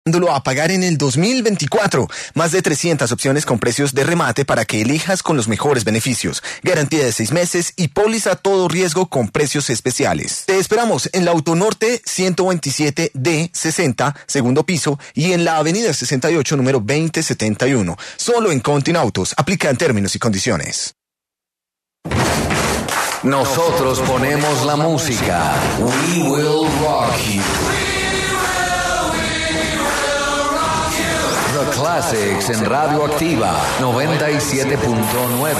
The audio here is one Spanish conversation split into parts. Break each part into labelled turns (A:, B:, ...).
A: a pagar en el 2024. Más de 300 opciones con precios de remate para que elijas con los mejores beneficios. Garantía de 6 meses y póliza todo riesgo con precios especiales. Te esperamos en la Autonorte 127D 60, segundo piso, y en la Avenida 68, número 2071. Solo en Continautos. Aplican términos y condiciones.
B: Nosotros ponemos la música. We will rock you. The Classics en Radioactiva 97.9.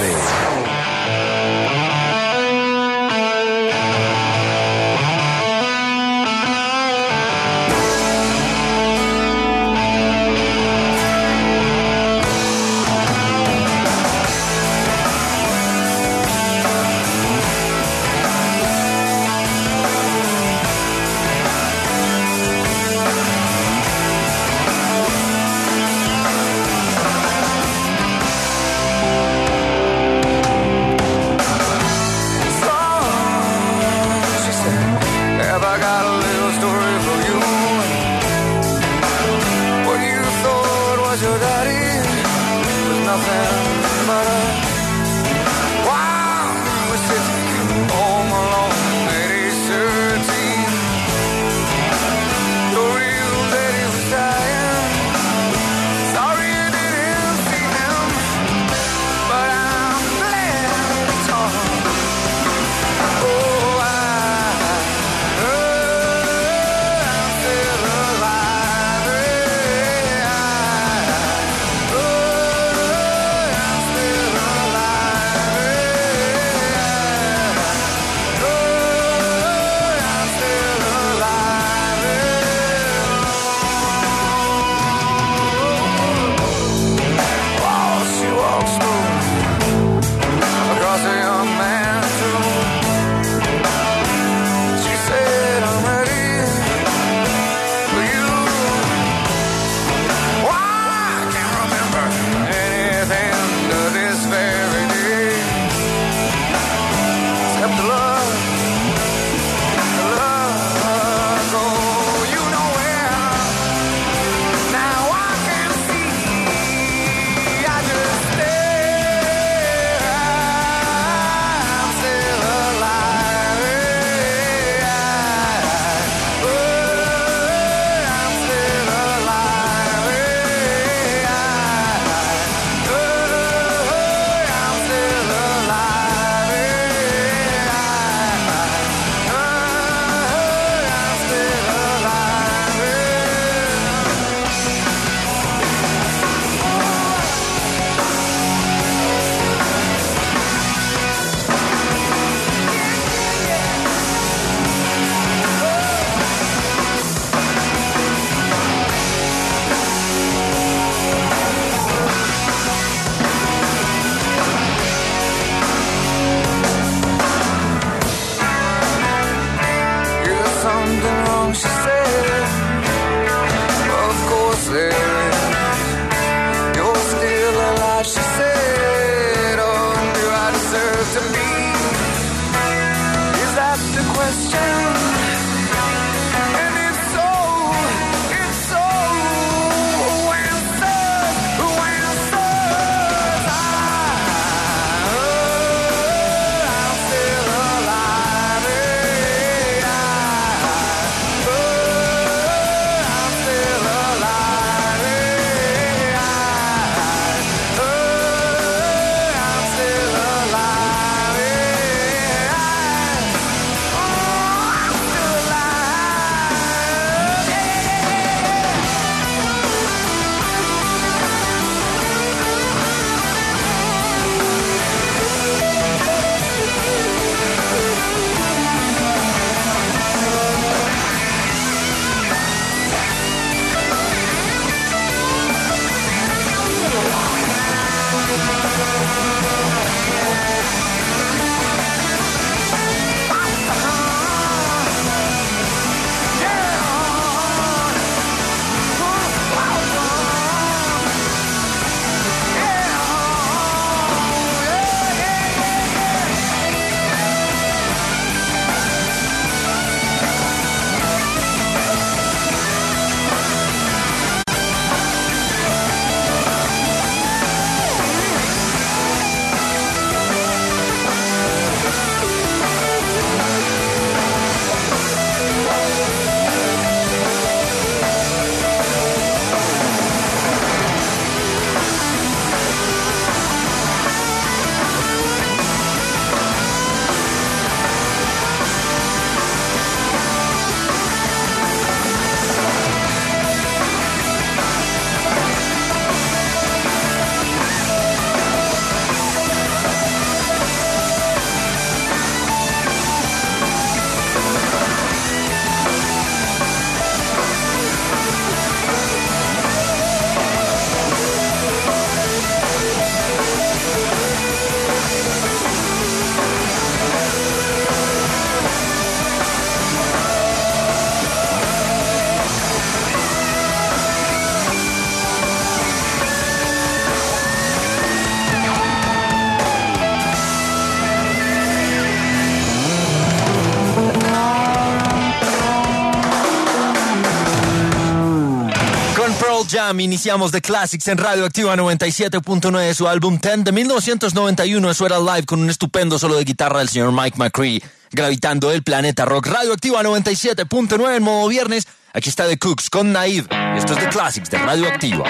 C: con Pearl Jam iniciamos The Classics en Radioactiva 97.9, su álbum 10 de 1991. Eso era live con un estupendo solo de guitarra del señor Mike McCree, gravitando el planeta rock. Radioactiva 97.9 en modo viernes. Aquí está The Cooks con Naive. Esto es The Classics de Radioactiva.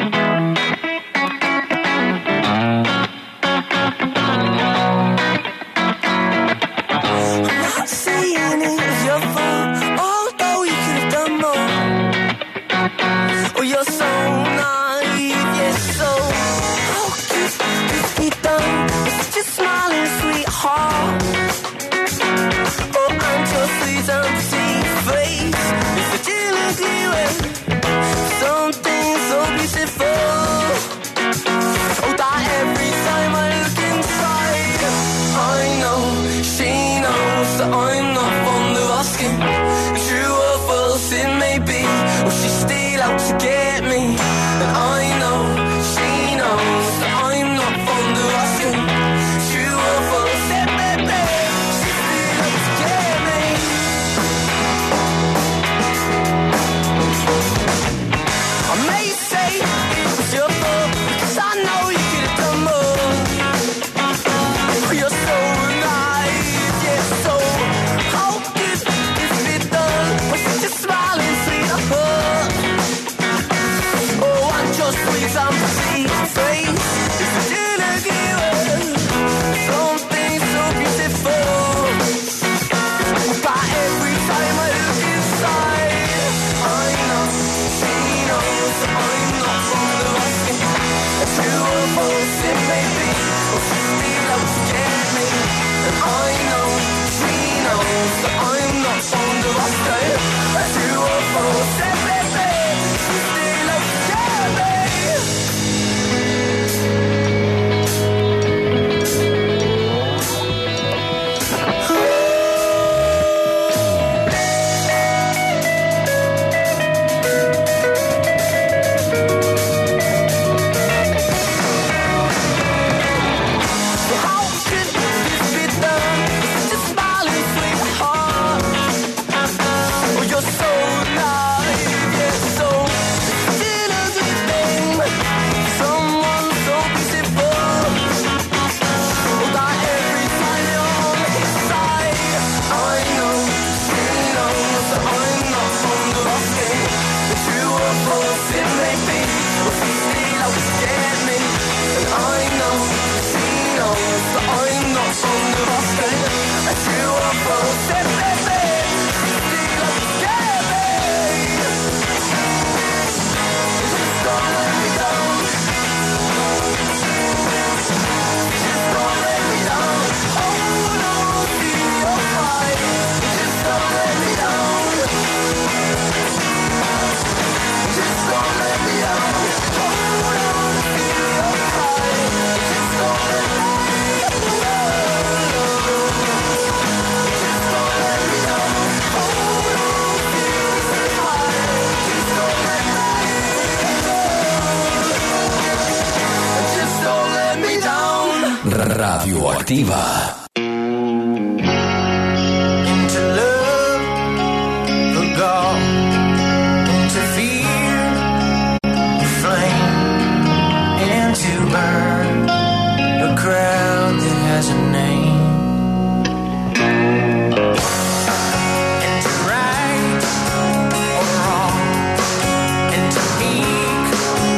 B: Radioactiva.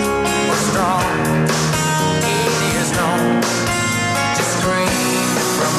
D: From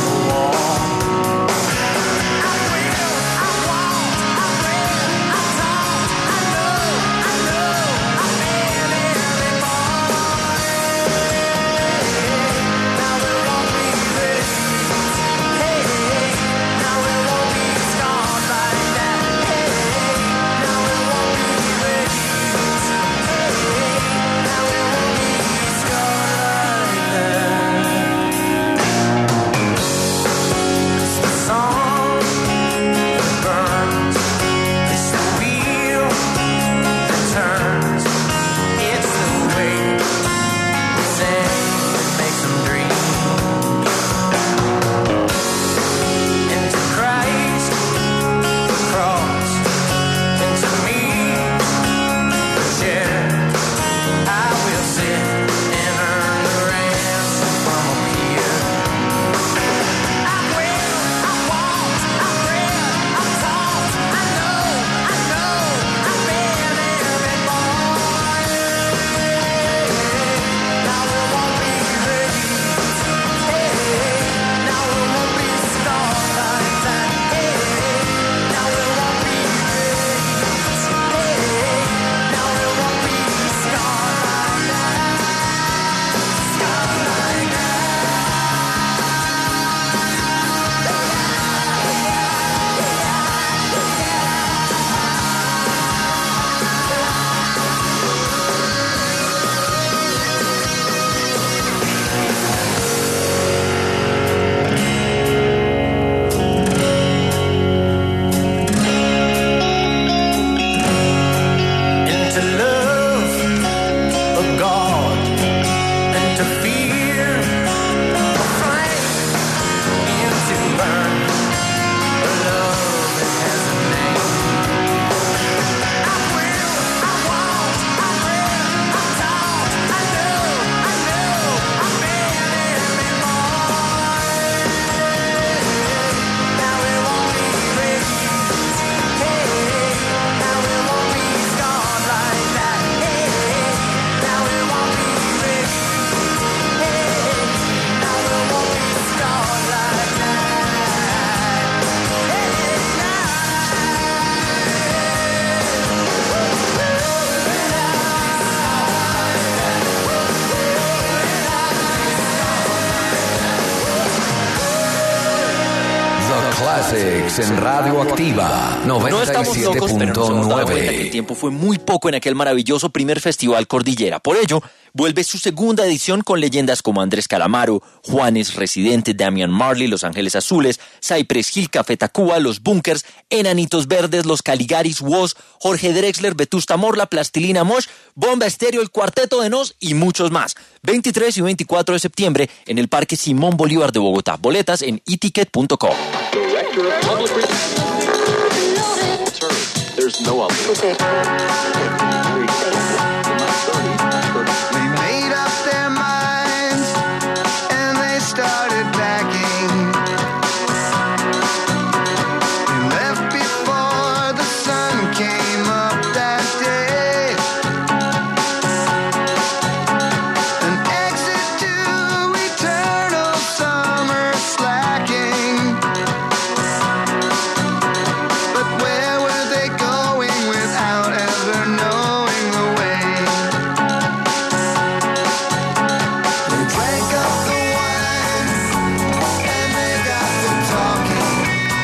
B: Classics en Radioactiva
C: No estamos locos, pero nos hemos dado cuenta que el
B: 97.9.
C: tiempo fue muy poco en aquel maravilloso primer festival Cordillera. Por ello, vuelve su segunda edición con leyendas como Andrés Calamaro, Juanes, Residente, Damian Marley, Los Ángeles Azules, Cypress Hill, Café Tacuba, Los Bunkers, Enanitos Verdes, Los Caligaris, Woz, Jorge Drexler, Vetusta Morla, Plastilina Mosh, Bomba Estéreo, El Cuarteto de Nos y muchos más. 23 y 24 de septiembre en el Parque Simón Bolívar de Bogotá. Boletas en eticket.com.
D: There's no alternative.
E: They made up their minds and they started packing. They left before the sun came up that day. An exit to eternal summer slacking. But where were they going without ever knowing the way? They drank up the wine and they got to talking.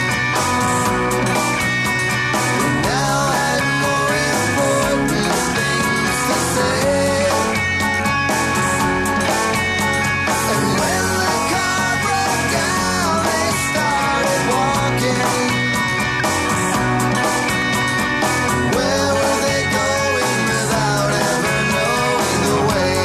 E: They now had more important things to say. And when the car broke down, they started walking. Where were they going without ever knowing the way?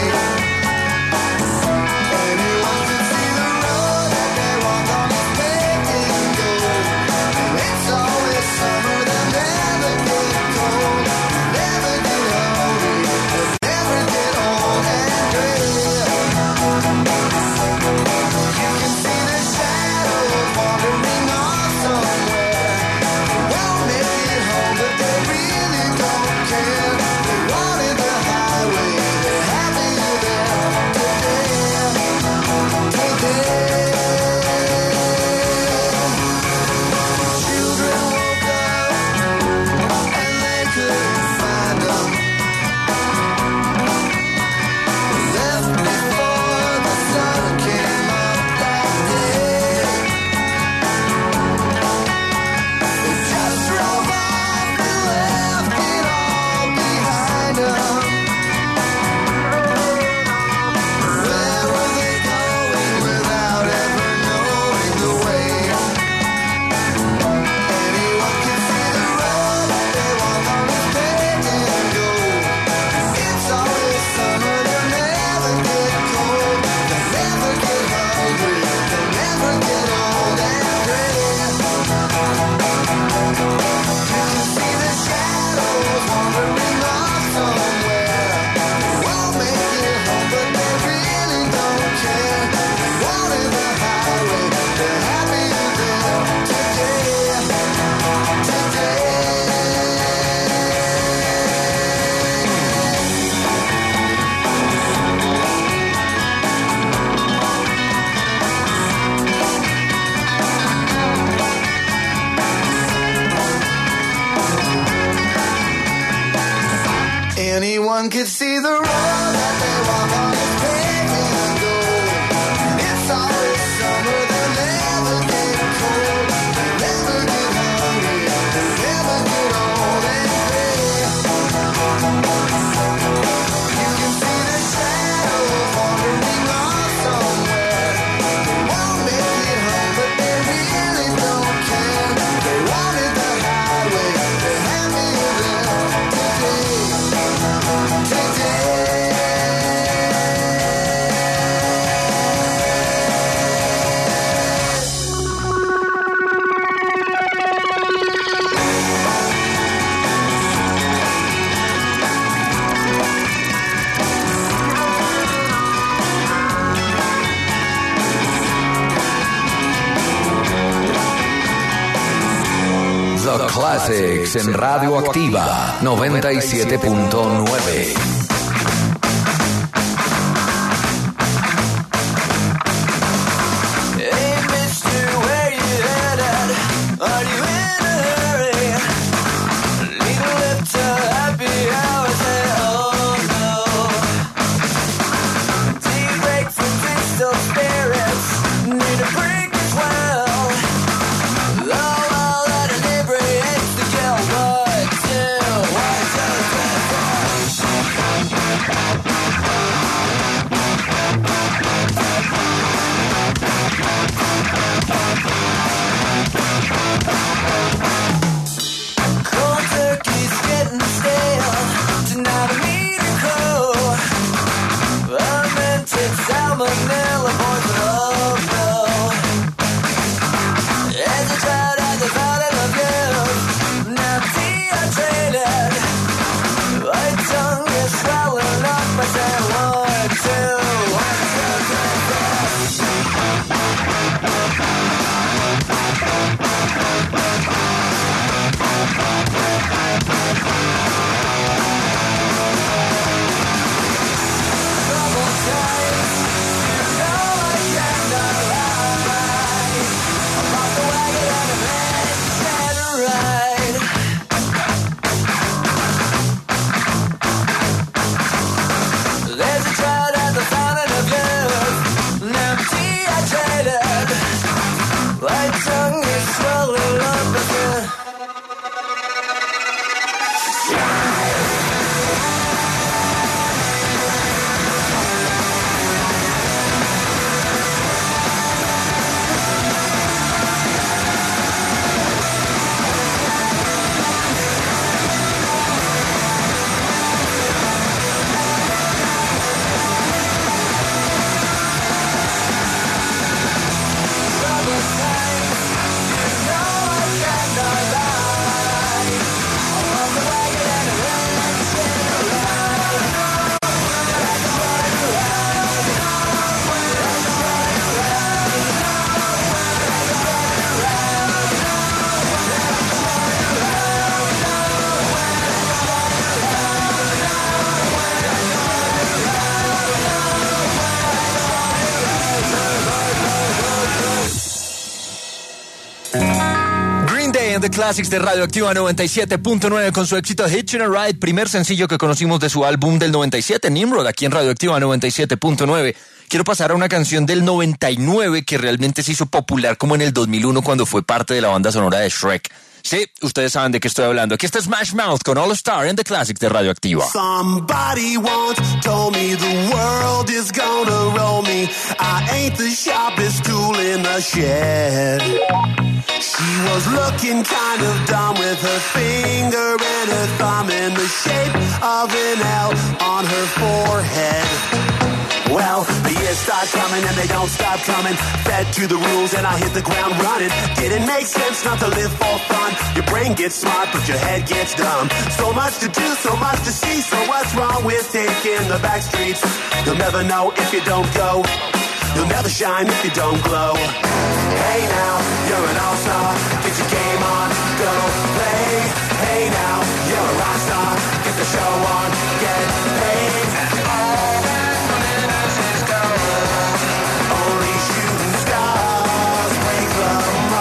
E: Anyone could see the road that they walk on is paved in gold. And it's always summer, they'll never get cold, never get hungry, they'll never get old and gray. You can see the shadows wandering off somewhere. They won't make it home, but they really don't care. They wanted the highway, they're happier there today. Children woke up and they couldn't find them. Left before the sun came up that day. They just drove off and left it all behind them. Where were they going without ever knowing the way? Anyone can see the road that they walk on is paved in gold. It's always summer, they'll never get cold, they'll never get hungry, they'll never get old and gray. You can see the shadows wandering off somewhere. They won't make it home, but they really don't care. They wanted the highway, they're happier there today. Anyone could see the road that they walk on is paved in gold. It's always summer, they'll never get cold, they'll never get hungry, they'll never get old and gray. You can see the shadows wandering off somewhere. They won't make it home, but they really don't care. They wanted the highway, they're happier there today.
B: The Classics en Radioactiva 97.9.
E: Hey, mister, where you headed? Are you in a hurry? Leading left to happy hours, hey, oh no. Take a break from crystal spirits, need a break as well. Oh,
C: The Classics de Radioactiva 97.9 con su éxito Hitchin' a Ride, primer sencillo que conocimos de su álbum del 97, Nimrod, aquí en Radioactiva 97.9. Quiero pasar a una canción del 99 que realmente se hizo popular como en el 2001 cuando fue parte de la banda sonora de Shrek. Sí, ustedes saben de qué estoy hablando. Aquí está Smash Mouth con All Star en The Classics de Radioactiva.
E: Somebody once told me the world is gonna roll me. I ain't the sharpest tool in the shed. She was looking kind of dumb with her finger and her thumb in the shape of an L on her forehead. Well, the years start coming and they don't stop coming. Fed to the rules and I hit the ground running. Didn't make sense not to live for fun. Your brain gets smart but your head gets dumb. So much to do, so much to see. So what's wrong with taking the back streets? You'll never know if you don't go. You'll never shine if you don't glow. Hey now, you're an all-star. Get your game on, go play. Hey now, you're a rock star. Get the show on, get paid. All that glitters is gold. Only shooting stars break the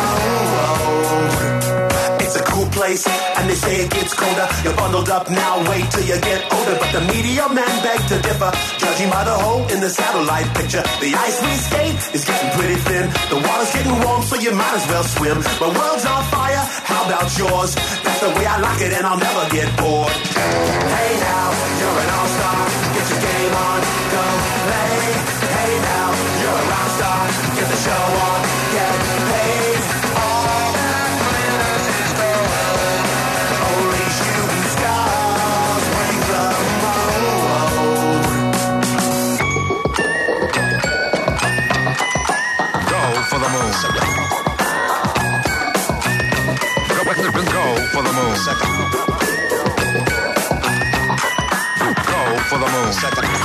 E: mold. It's a cool place, and they say it gets colder. You're bundled up now, wait till you get older. But the media men beg to differ, judging by the hole in the satellite picture. The ice we skate is getting pretty thin. The water's getting warm, so you might as well swim. My world's on fire, how about yours? That's the way I like it, and I'll never get bored. Hey now, you're an all-star. Get your game on, go play. Hey now, you're a rock star. Get the show on, get paid. All that glitters is gold. Only shooting stars break the mold.
D: Go for the moon. Go for the moon. Go for the moon.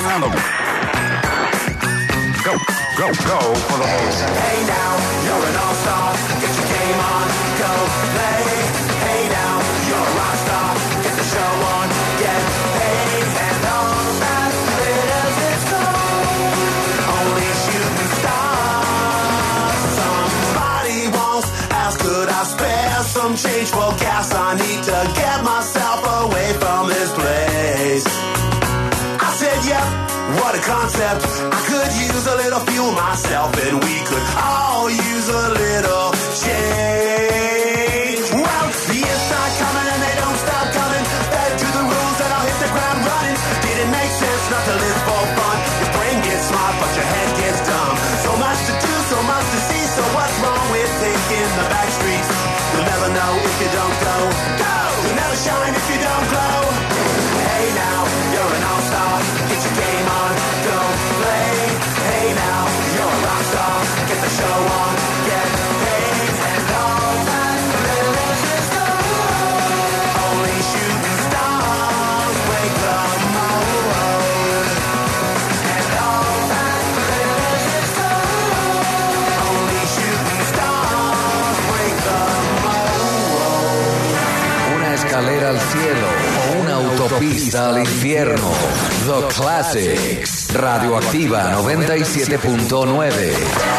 D: Go for the moon.
E: Hey now, you're an all-star. Get your game on, go play. Hey now, you're a rock star. Get the show on, get paid. And all that glitters is gold. Only shooting stars. Somebody once asked, could I spare some change for gas? I need to get myself away from this place. I said, yep, what a concept. I could use a little fuel myself, and we could all use a little change. Well, the years start coming and they don't stop coming. Fed to the rules and I'll hit the ground running. Didn't make sense not to live for fun. Your brain gets smart but your head gets dumb. So much to do, so much to see. So what's wrong with taking the back streets? You'll never know if you don't go. Go! You'll never shine if you don't glow. Hey now, you're an all-star. Get your game on, go play. Hey now, you're a rock star. Get the show on, get paid. And all that glitters is gold. Only shooting stars break the mold. And all that glitters is gold. Only shooting stars break the mold.
B: Una escalera al cielo o una autopista al infierno. The Classics. Radioactiva 97.9.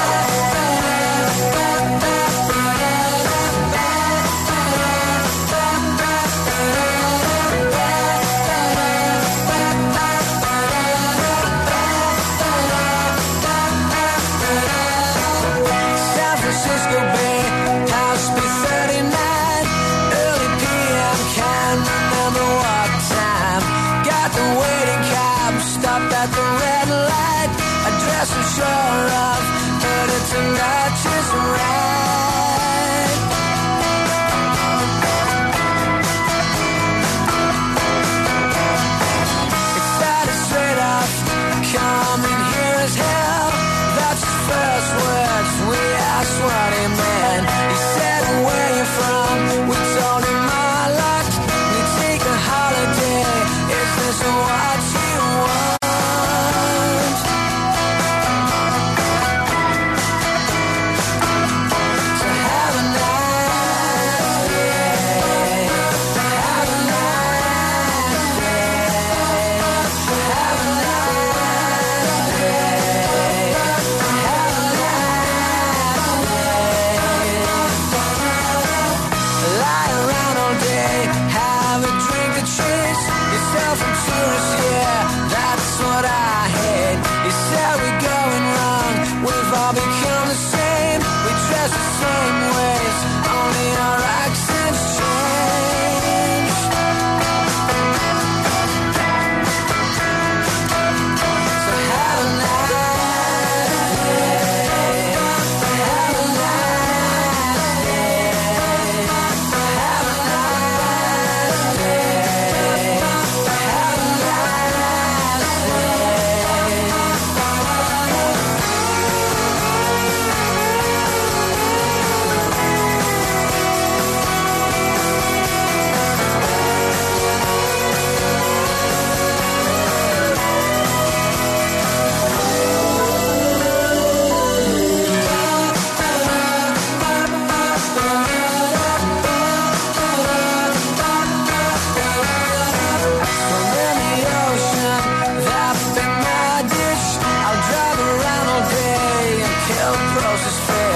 E: San Francisco Bay, House B39, early PM, can't remember what time. Got the waiting cab, stopped at the red light. Address I'm sure of, heard it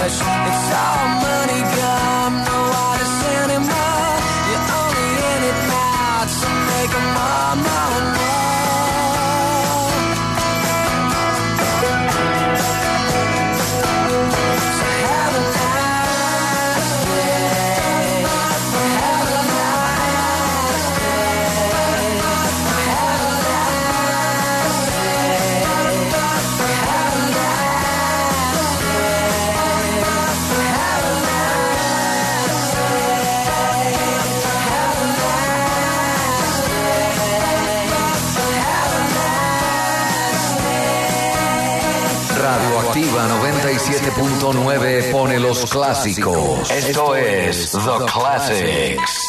E: wish. It's all money gone, no artist anymore. You're only in it now to make them more, more, more. So have a nice day. Have a nice day. Have a nice day. Have a nice day. Have a nice
B: Radioactiva 97.9 pone los clásicos. Esto es The Classics.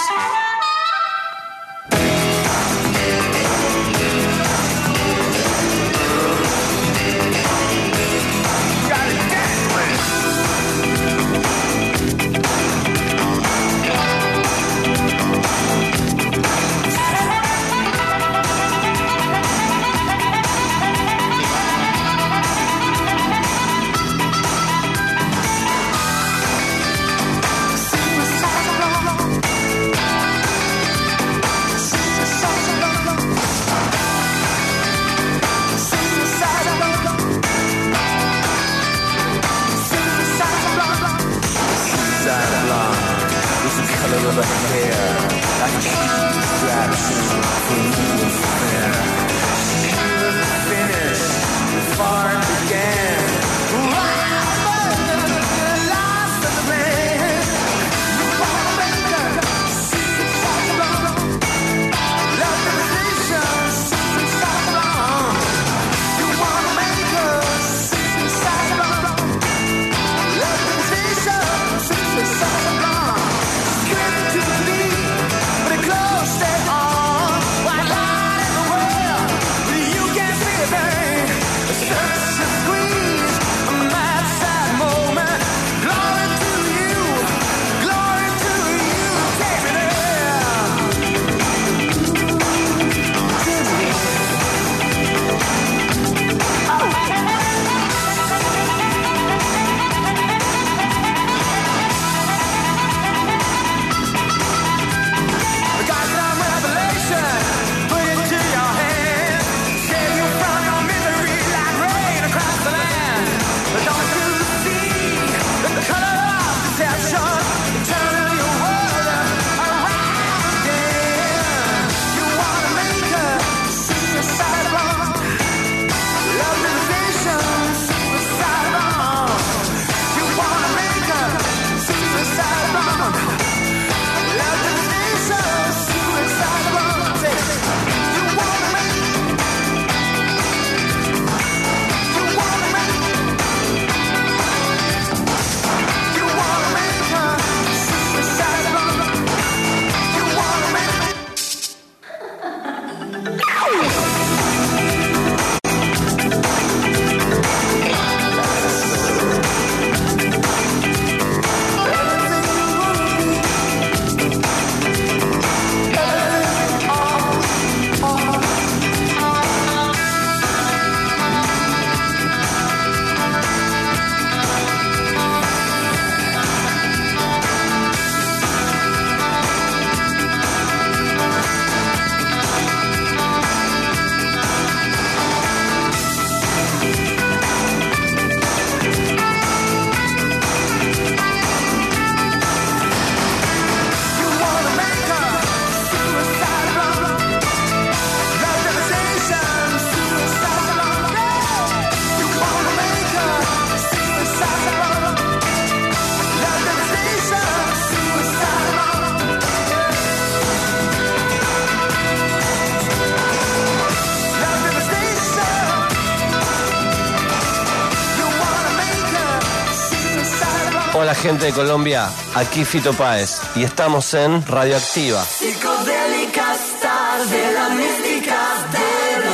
F: Hola gente de Colombia, aquí Fito Páez y estamos en Radioactiva.
E: Psicodélicas tardes, la mística de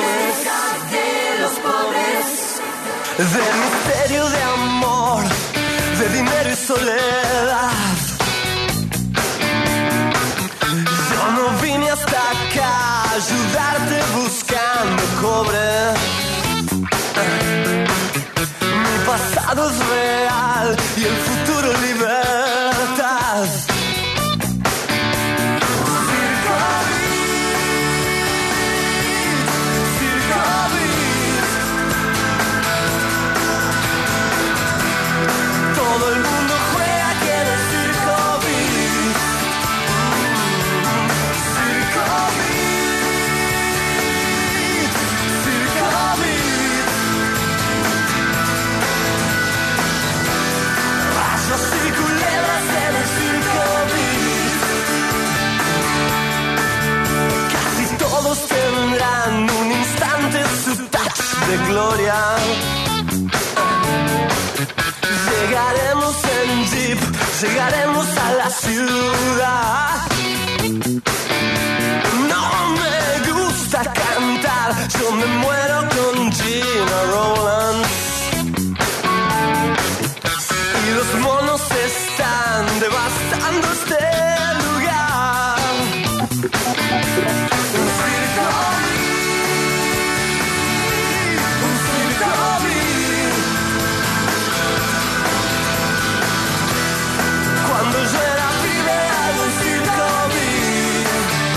E: los pobres,
F: De misterio de amor, de dinero y soledad. Yo no vine hasta acá a ayudarte buscando cobre. Mi pasado es real el futuro libertad. Todo el mundo juega aquí en el Circo Beat. Circo Beat. Circo Beat. Rayos y culebras en el Circo Beat. Casi todos tendrán un instante su touch de gloria. Llegaremos en jeep, llegaremos a la ciudad. No me gusta cantar, yo me muero con Gina Rowlands. Y los monos están devastando este lugar. Un circo beat, un circo beat. Cuando yo era pibe hago un circo beat.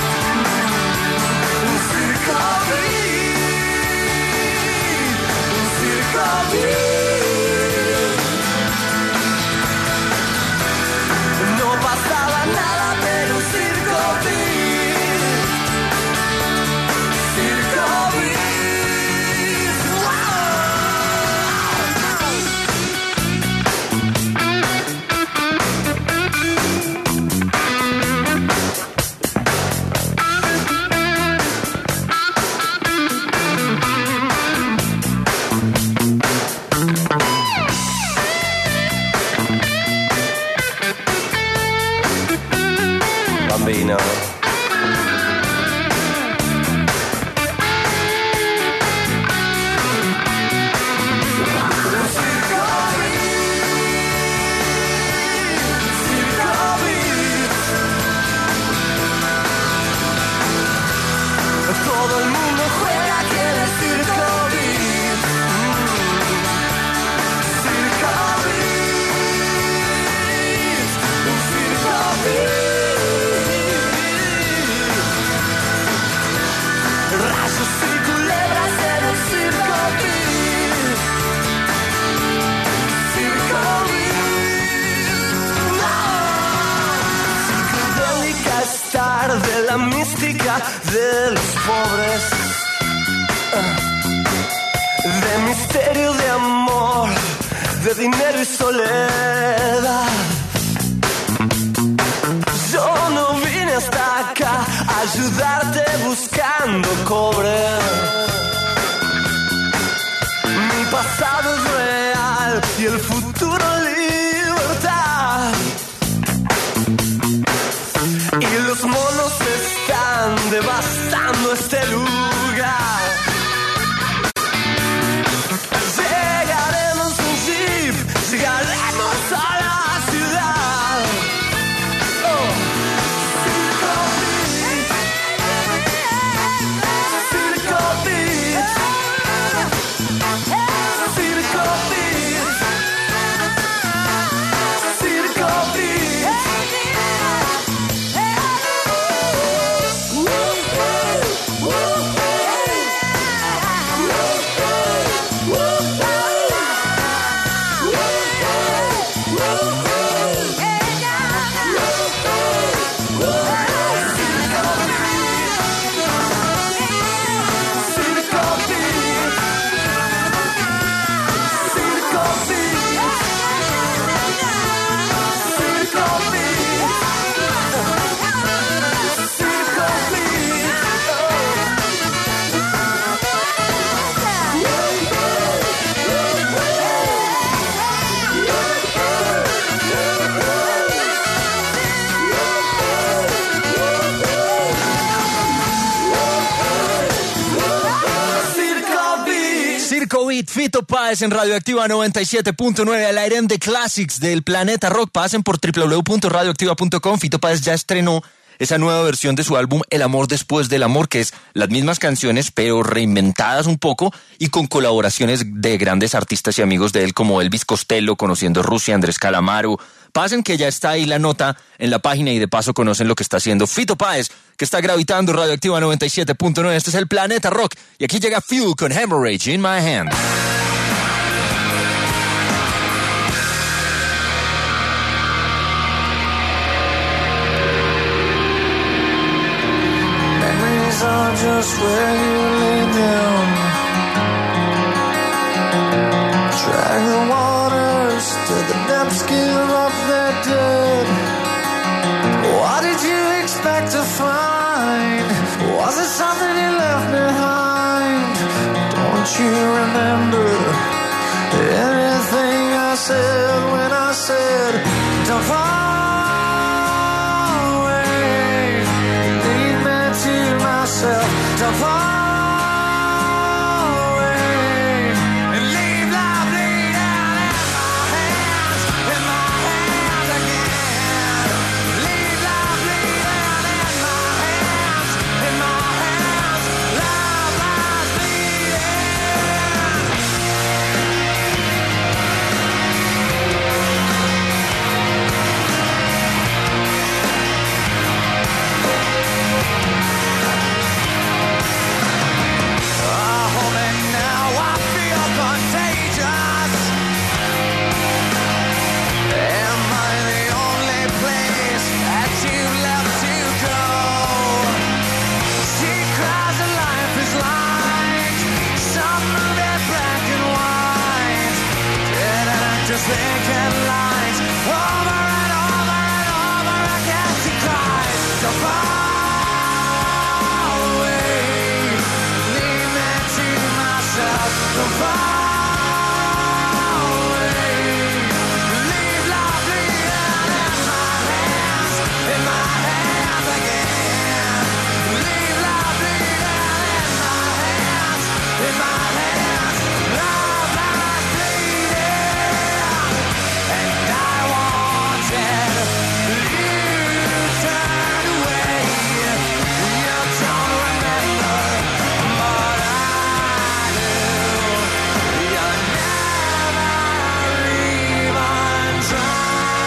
F: Un circo beat. Un circo beat. No pasaba nada pero un circo beat. Circo beat. ¡Wow! Bambino. Todo el mundo juega aquí en el Circo Beat. Circo Beat. Un Circo Beat. Rayos y culebras en el Circo Beat. Circo Beat. Psicodélica estar de la mística de los pobres, de misterio, de amor, de dinero y soledad. Yo no vine hasta acá a ayudarte buscando cobre. Mi pasado es real y el futuro libertad. Y los monos están devastando este lugar. Llegaremos en jeep, llegaremos a la ciudad. Oh. Circo Beat. Circo Beat. Circo Beat. Circo Beat.
C: Circo Beat, Fito Páez en Radioactiva 97.9 al aire en The Classics del Planeta Rock. Pasen por www.radioactiva.com. Fito Páez ya estrenó esa nueva versión de su álbum El amor después del amor, que es las mismas canciones pero reinventadas un poco y con colaboraciones de grandes artistas y amigos de él como Elvis Costello, Conociendo Rusia, Andrés Calamaro. Pasen que ya está ahí la nota en la página y de paso conocen lo que está haciendo Fito Páez, que está gravitando Radioactiva 97.9. Este es el Planeta Rock y aquí llega Fuel con Hemorrhage in My Hand.
F: Memories are just where you lay down. Drag the waters to the depths, give up their dead. What did you expect to find? Was it something you left behind? Don't you remember anything I said when I said, don't fall away, leave me to myself, don't fall away, and leave life bleeding in my hands again. Leave life bleeding in my hands, life bleeding. Hold it now, I feel contagious. Am I the only place that you left to go? She cries and life is like some movie black and white. Dead actors thinking lines over and over and over again. She cries, don't fall away, leave me to myself, don't fall away, leave life bleeding in my hands again. Leave life bleeding in my hands, life bleeding. And I wanted you turned away. You don't remember, but I do. You never even tried.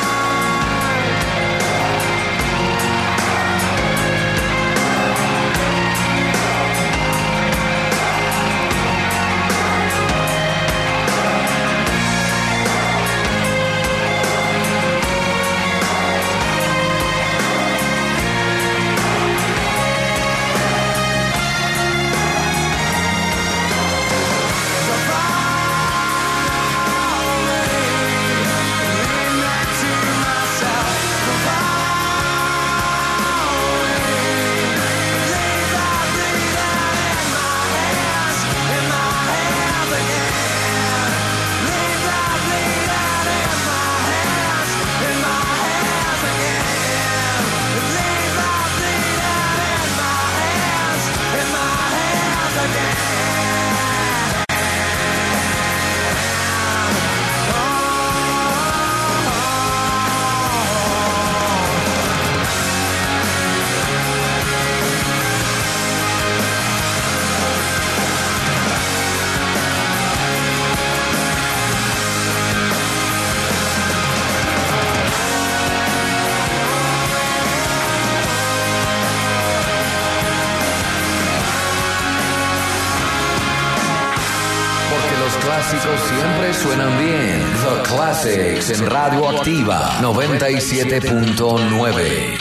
B: Porque los clásicos siempre suenan bien. The Classics en Radioactiva 97.9.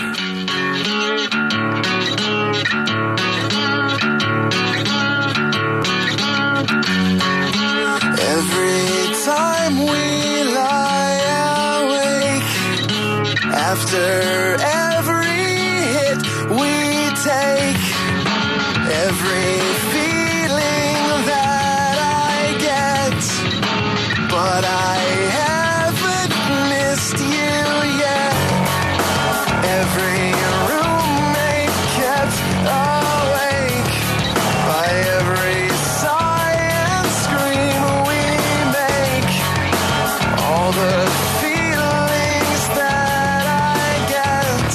F: Every time we lie awake, after every hit we take, every feeling that I get, but I haven't missed you yet. Every roommate kept awake by every sigh and scream we make. All the feelings that I get,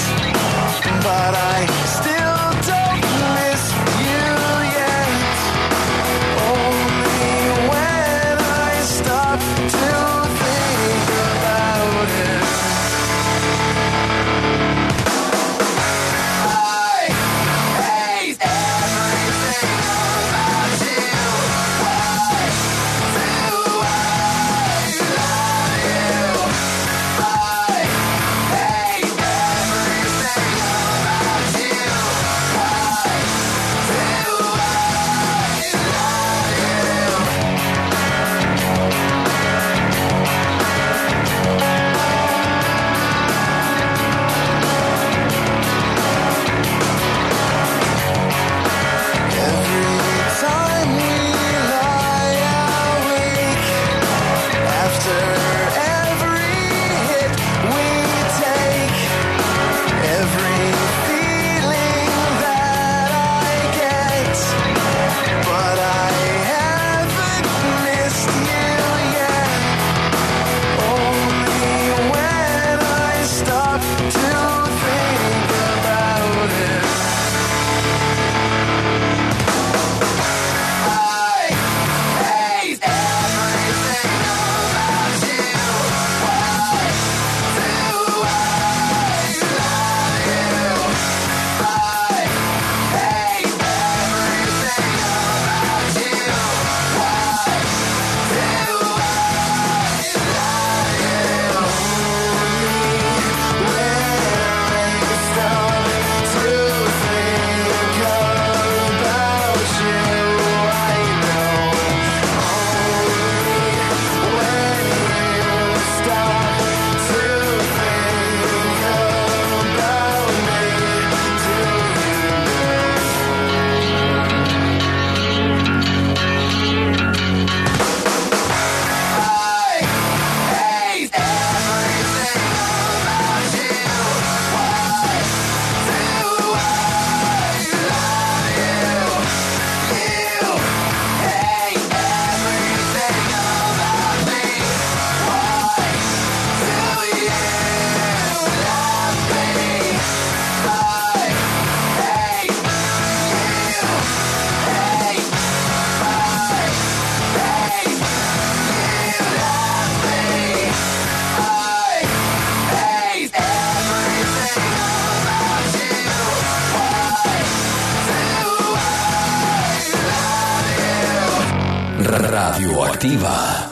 B: Radioactiva.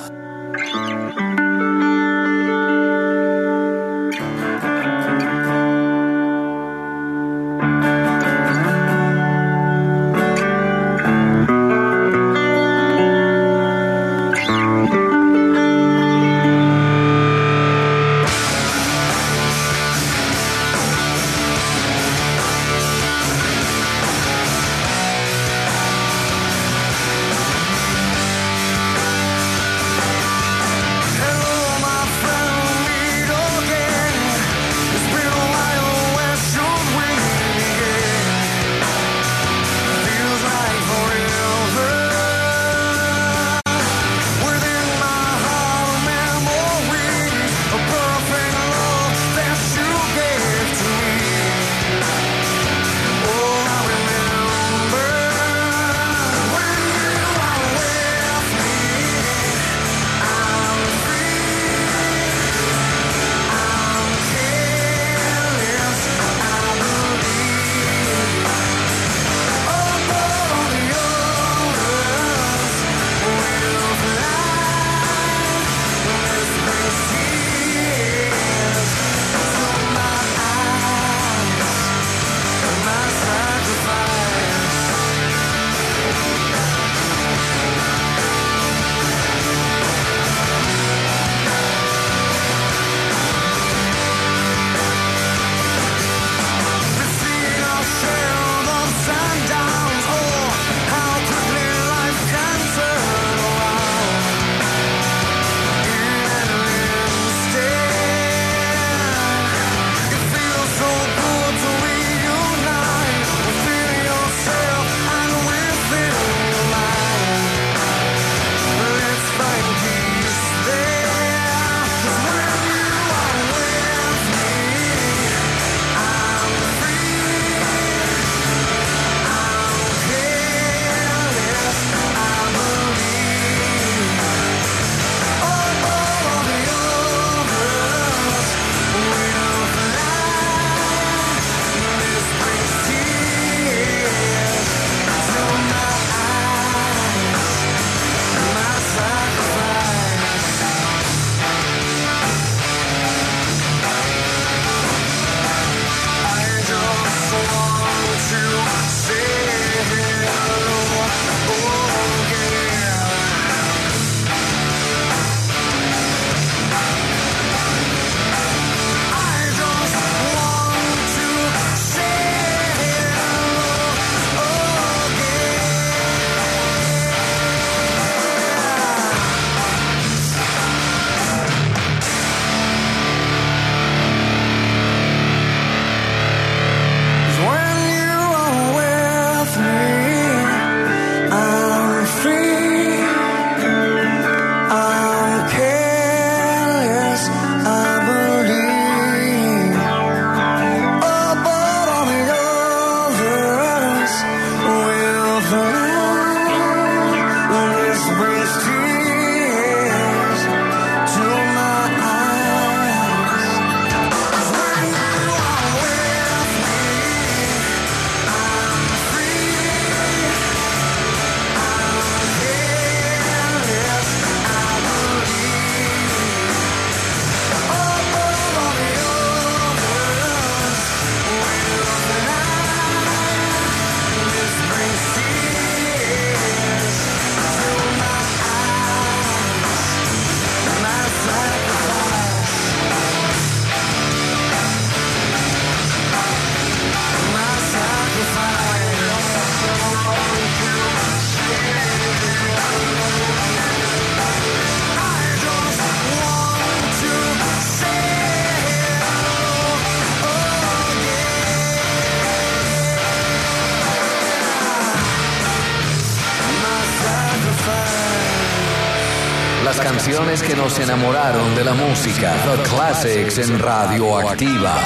B: Las canciones que nos enamoraron de la música. The Classics en Radioactiva.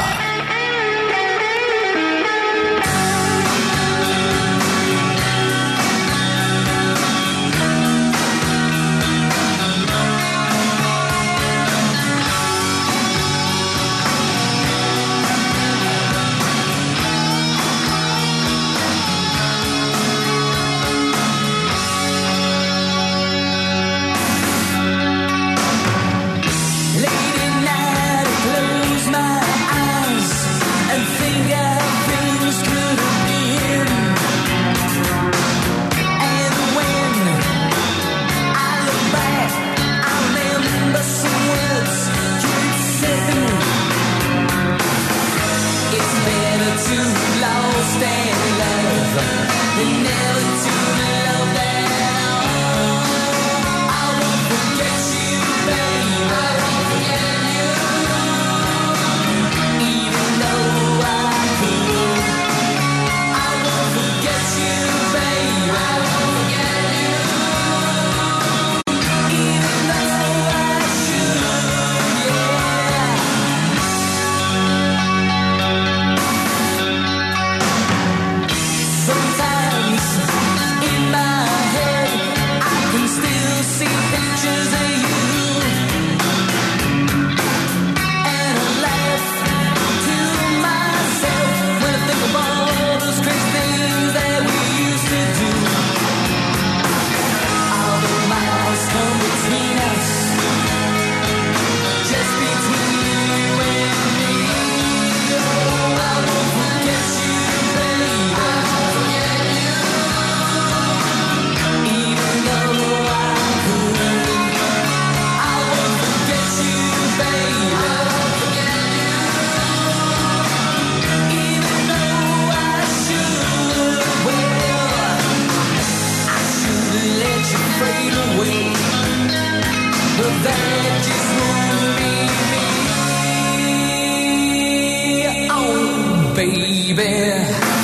F: way, but that just won't be me. Oh, baby.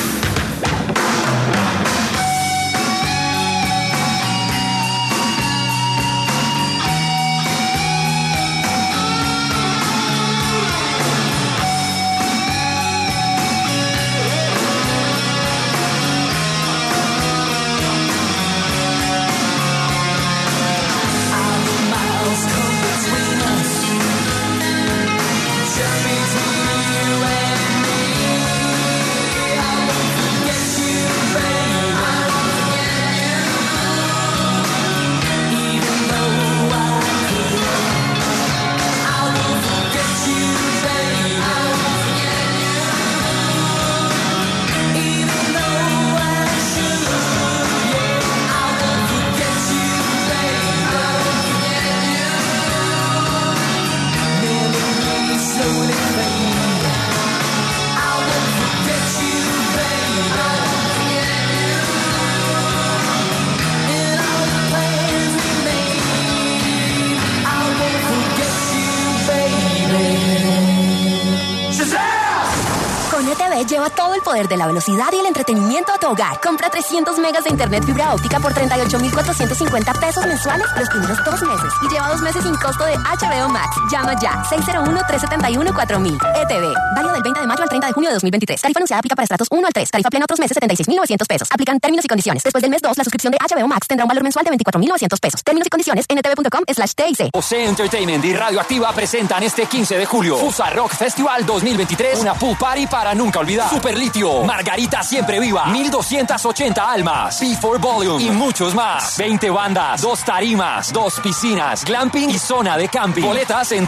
G: Lleva todo el poder de la velocidad y el entretenimiento a tu hogar. Compra 300 megas de internet fibra óptica por 38,450 pesos mensuales los primeros 2 meses. Y lleva 2 meses sin costo de HBO Max. Llama ya. 601-371-4000. ETV. Válido del 20 de mayo al 30 de junio de 2023. Tarifa anunciada aplica para estratos 1 al 3. Tarifa plena otros meses 76.900 pesos. Aplican términos y condiciones. Después del mes 2, la suscripción de HBO Max tendrá un valor mensual de 24.900 pesos. Términos y condiciones en ntv.com/TIC.
H: José Entertainment y Radioactiva presentan este 15 de julio Fusa Rock Festival 2023. Una pool party para nunca olvidar. Super Litio, Margarita Siempre Viva, 1280 almas, P4 Volume y muchos más. 20 bandas, 2 tarimas, 2 piscinas, glamping y zona de camping. Boletas en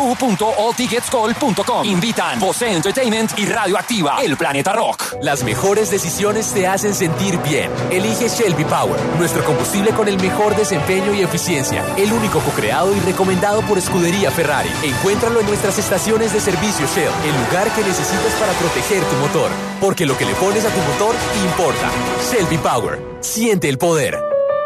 H: www.allticketscall.com. Invitan José Entertainment y Radioactiva, el planeta rock.
I: Las mejores decisiones te hacen sentir bien. Elige Shelby Power, nuestro combustible con el mejor desempeño y eficiencia. El único co-creado y recomendado por Escudería Ferrari. Encuéntralo en nuestras estaciones de servicio Shell, el lugar que necesitas para proteger tu motor, porque lo que le pones a tu motor importa. Shelby Power, siente el poder.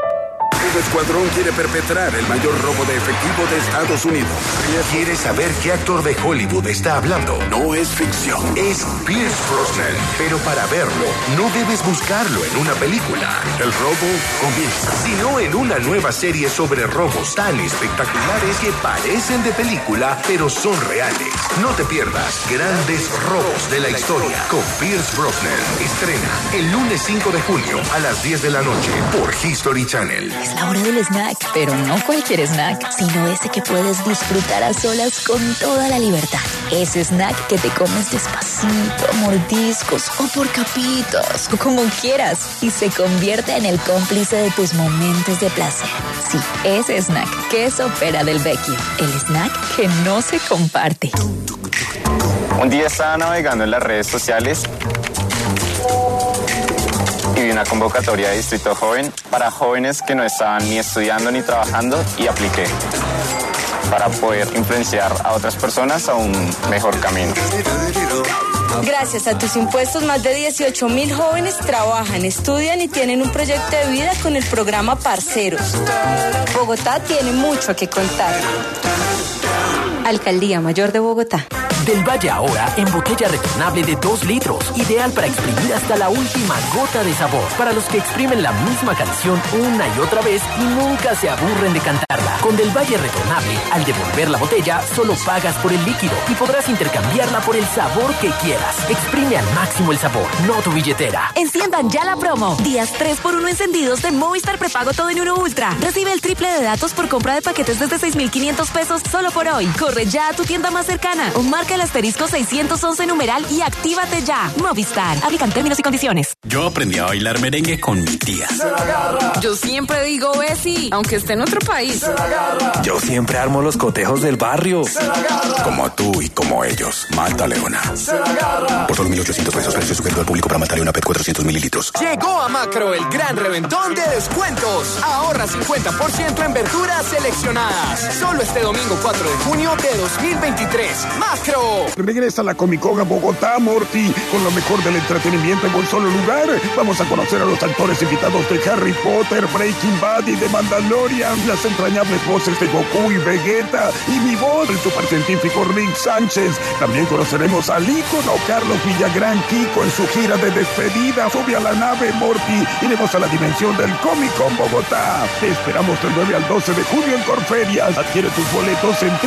J: El escuadrón quiere perpetrar el mayor robo de efectivo de Estados Unidos.
K: ¿Quieres saber qué actor de Hollywood está hablando?
J: No es ficción.
K: Es Pierce Brosnan. Pero para verlo, no debes buscarlo en una película.
J: El robo comienza.
K: Sino en una nueva serie sobre robos tan espectaculares que parecen de película, pero son reales. No te pierdas Grandes Robos de la Historia con Pierce Brosnan. Estrena el lunes 5 de junio a las 10 de la noche por History Channel.
L: Es la hora del snack, pero no cualquier snack, sino ese que puedes disfrutar a solas con toda la libertad. Ese snack que te comes despacito, mordiscos o por capitos, o como quieras, y se convierte en el cómplice de tus momentos de placer. Sí, ese snack, Queso Pera del Vecchio, el snack que no se comparte.
M: Un día estaba navegando en las redes sociales y vi una convocatoria de Distrito Joven para jóvenes que no estaban ni estudiando ni trabajando y apliqué para poder influenciar a otras personas a un mejor camino.
N: Gracias a tus impuestos, más de 18,000 jóvenes trabajan, estudian y tienen un proyecto de vida con el programa Parceros. Bogotá tiene mucho que contar. Alcaldía Mayor de Bogotá.
O: Del Valle ahora en botella retornable de 2 litros, ideal para exprimir hasta la última gota de sabor. Para los que exprimen la misma canción una y otra vez y nunca se aburren de cantarla. Con Del Valle retornable, al devolver la botella, solo pagas por el líquido y podrás intercambiarla por el sabor que quieras. Exprime al máximo el sabor, no tu billetera.
P: Enciendan ya la promo. Días 3x1 encendidos de Movistar Prepago Todo en Uno Ultra. Recibe el triple de datos por compra de paquetes desde 6.500 pesos solo por hoy. Corre ya a tu tienda más cercana o marca el asterisco 611 numeral y actívate ya. Movistar. Aplican términos y condiciones.
Q: Yo aprendí a bailar merengue con mi tía.
R: Se la agarra. Yo siempre digo Bessie, aunque esté en otro país.
Q: Se la agarra. Yo siempre armo los cotejos del barrio.
J: Se la agarra. Como tú y como ellos. Malta Leona.
Q: Se la agarra.
J: Por solo 1.800 pesos, precio sugerido al público para Malta Leona PET 400 mililitros.
S: Llegó a Macro el gran reventón de descuentos. Ahorra 50% en verduras seleccionadas. Solo este domingo 4 de junio de 2023. Macro.
J: Regresa a la Comic Con a Bogotá, Morty, con lo mejor del entretenimiento en un solo lugar.
T: celebrar. Vamos a conocer a los actores invitados de Harry Potter, Breaking Bad y de Mandalorian, las entrañables voces de Goku y Vegeta, y mi voz, el supercientífico Rick Sánchez. También conoceremos al ícono Carlos Villagrán Kiko en su gira de despedida. Sube a la nave, Morty. Iremos a la dimensión del Comic Con Bogotá. Te esperamos del 9 al 12 de junio en Corferias. Adquiere tus boletos en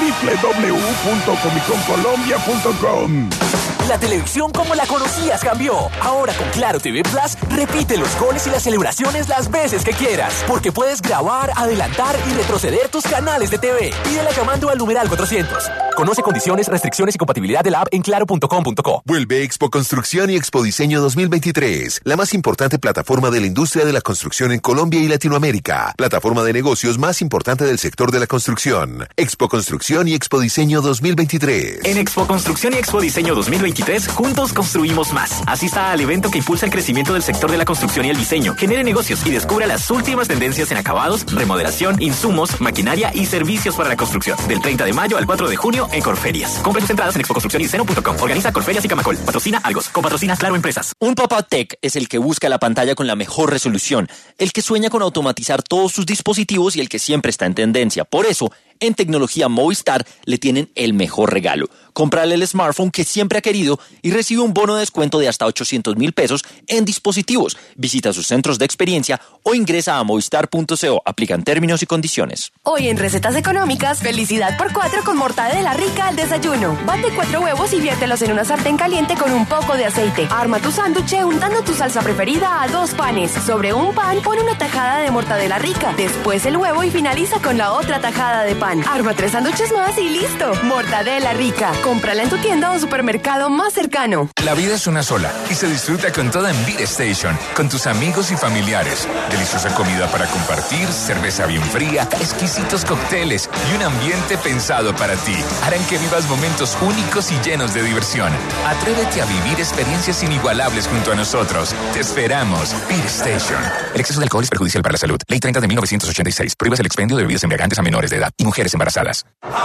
T: www.comicconcolombia.com.
O: La televisión como la conocías cambió. Ahora con Claro TV Plus, repite los goles y las celebraciones las veces que quieras. Porque puedes grabar, adelantar y retroceder tus canales de TV. Pídela llamando al numeral 400. Conoce condiciones, restricciones y compatibilidad de la app en claro.com.co.
K: Vuelve Expo Construcción y Expo Diseño 2023, la más importante plataforma de la industria de la construcción en Colombia y Latinoamérica. Plataforma de negocios más importante del sector de la construcción. Expo Construcción y Expo Diseño 2023.
U: En Expo Construcción y Expo Diseño 2023, juntos construimos más. Asista al evento que impulsa el crecimiento del sector de la construcción y el diseño, genere negocios y descubra las últimas tendencias en acabados, remodelación, insumos, maquinaria y servicios para la construcción. Del 30 de mayo al 4 de junio en Corferias. Compre sus entradas en expoconstruccionydiseño.com. Organiza Corferias y Camacol. Patrocina Algos. Copatrocina Claro Empresas.
C: Un papá tech es el que busca la pantalla con la mejor resolución, el que sueña con automatizar todos sus dispositivos y el que siempre está en tendencia. Por eso, en Tecnología Movistar le tienen el mejor regalo. Cómprale el smartphone que siempre ha querido y recibe un bono de descuento de hasta 800.000 pesos en dispositivos. Visita sus centros de experiencia o ingresa a movistar.co. Aplican términos y condiciones.
P: Hoy en Recetas Económicas, felicidad por 4 con mortadela rica al desayuno. Bate 4 huevos y viértelos en una sartén caliente con un poco de aceite. Arma tu sándwich untando tu salsa preferida a 2 panes. Sobre un pan pon una tajada de mortadela rica. Después el huevo y finaliza con la otra tajada de pan. Arma 3 sándwiches más y listo. Mortadela rica. Cómprala en tu tienda o supermercado más cercano.
V: La vida es una sola y se disfruta con toda en Beer Station, con tus amigos y familiares. Deliciosa comida para compartir, cerveza bien fría, exquisitos cócteles y un ambiente pensado para ti. Harán que vivas momentos únicos y llenos de diversión. Atrévete a vivir experiencias inigualables junto a nosotros. Te esperamos. Beer Station. El exceso de alcohol es perjudicial para la salud. Ley 30 de 1986. Prohíbes el expendio de bebidas embriagantes a menores de edad y mujeres embarazadas.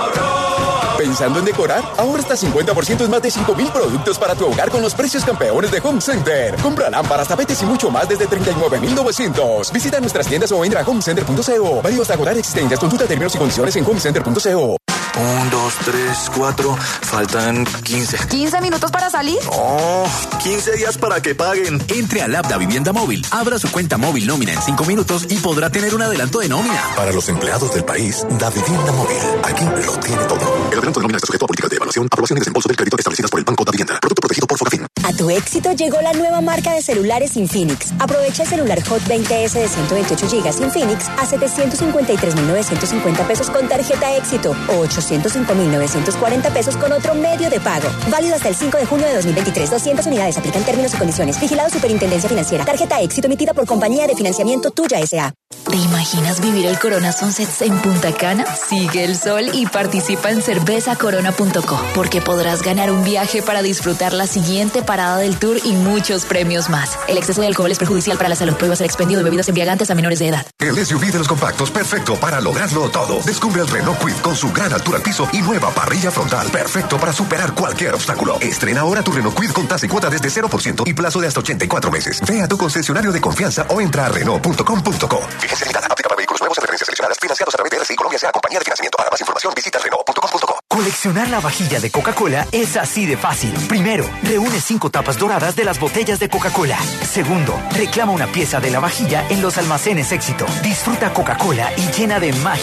W: ¿Pensando en decorar? Ahora hasta 50% en más de 5,000 productos para tu hogar con los precios campeones de Home Center. Compra lámparas, tapetes y mucho más desde 39,900. Visita nuestras tiendas o entra a homecenter.co. Válido hasta agotar existencias. Consulta términos y condiciones en homecenter.co.
X: 1, 2, 3, 4. Faltan 15.
P: ¿15 minutos para salir?
X: No, 15 días para que paguen.
Y: Entre al app Da Vivienda Móvil, abra su cuenta móvil nómina en 5 minutos y podrá tener un adelanto de nómina.
K: Para los empleados del país, Da Vivienda Móvil. Aquí lo tiene todo. El adelanto de nómina está sujeto a políticas de evaluación, aprobación y desembolso del crédito establecidas por el Banco Da Vivienda. Producto protegido por Fogafín.
G: A tu éxito llegó la nueva marca de celulares Infinix. Aprovecha el celular Hot 20S de 128 GB Infinix a 753.950 pesos con tarjeta éxito o 805.940 pesos con otro medio de pago. Válido hasta el 5 de junio de 2023. 200 unidades. Aplican términos y condiciones. Vigilado Superintendencia Financiera. Tarjeta éxito emitida por Compañía de Financiamiento Tuya S.A.
L: ¿Te imaginas vivir el Corona Sunsets en Punta Cana? Sigue el sol y participa en cervezacorona.co, porque podrás ganar un viaje para disfrutar la siguiente parada del tour y muchos premios más. El exceso de alcohol es perjudicial para la salud. Prohíbas el expendio de bebidas embriagantes a menores de edad.
K: El SUV de los compactos perfecto para lograrlo todo. Descubre el Renault Kwid con su gran altura al piso y nueva parrilla frontal. Perfecto para superar cualquier obstáculo. Estrena ahora tu Renault Kwid con tasa y cuota desde 0% y plazo de hasta 84 meses. Ve a tu concesionario de confianza o entra a Renault.com.co. Fíjese limitada. Aplica para vehículos nuevos en referencias seleccionadas. Financiados a través de RCI Colombia S.A. Compañía de Financiamiento. Para más información visita Renault.com.co.
O: Coleccionar la vajilla de Coca-Cola es así de fácil. Primero, reúne 5 tapas doradas de las botellas de Coca-Cola. Segundo, reclama una pieza de la vajilla en los almacenes Éxito. Disfruta Coca-Cola y llena de magia